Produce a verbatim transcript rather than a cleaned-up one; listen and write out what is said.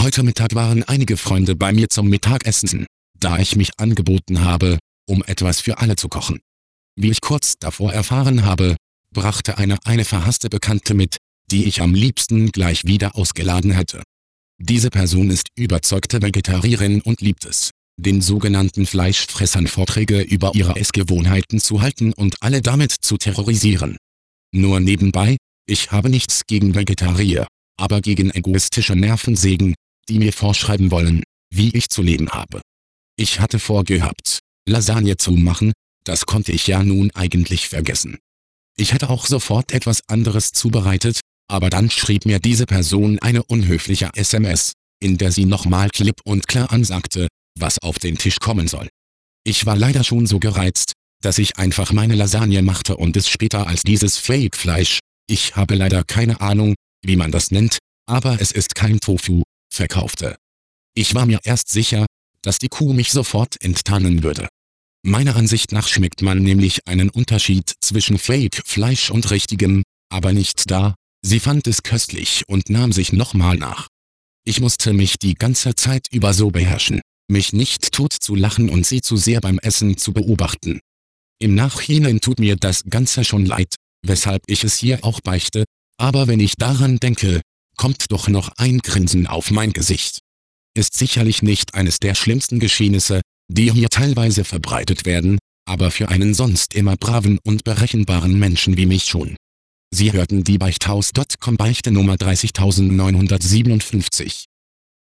Heute Mittag waren einige Freunde bei mir zum Mittagessen, da ich mich angeboten habe, um etwas für alle zu kochen. Wie ich kurz davor erfahren habe, brachte eine eine verhasste Bekannte mit, die ich am liebsten gleich wieder ausgeladen hätte. Diese Person ist überzeugte Vegetarierin und liebt es, den sogenannten Fleischfressern Vorträge über ihre Essgewohnheiten zu halten und alle damit zu terrorisieren. Nur nebenbei, ich habe nichts gegen Vegetarier, aber gegen egoistische Nervensägen, die mir vorschreiben wollen, wie ich zu leben habe. Ich hatte vorgehabt, Lasagne zu machen, das konnte ich ja nun eigentlich vergessen. Ich hätte auch sofort etwas anderes zubereitet, aber dann schrieb mir diese Person eine unhöfliche S M S, in der sie nochmal klipp und klar ansagte, was auf den Tisch kommen soll. Ich war leider schon so gereizt, dass ich einfach meine Lasagne machte und es später als dieses Fake-Fleisch, ich habe leider keine Ahnung, wie man das nennt, aber es ist kein Tofu, verkaufte. Ich war mir erst sicher, dass die Kuh mich sofort enttarnen würde. Meiner Ansicht nach schmeckt man nämlich einen Unterschied zwischen Fake-Fleisch und richtigem, aber nicht da, sie fand es köstlich und nahm sich nochmal nach. Ich musste mich die ganze Zeit über so beherrschen, mich nicht tot zu lachen und sie zu sehr beim Essen zu beobachten. Im Nachhinein tut mir das Ganze schon leid, weshalb ich es hier auch beichte, aber wenn ich daran denke, kommt doch noch ein Grinsen auf mein Gesicht. Ist sicherlich nicht eines der schlimmsten Geschehnisse, die hier teilweise verbreitet werden, aber für einen sonst immer braven und berechenbaren Menschen wie mich schon. Sie hörten die Beichthaus Punkt com Beichte Nummer dreißigtausendneunhundertsiebenundfünfzig.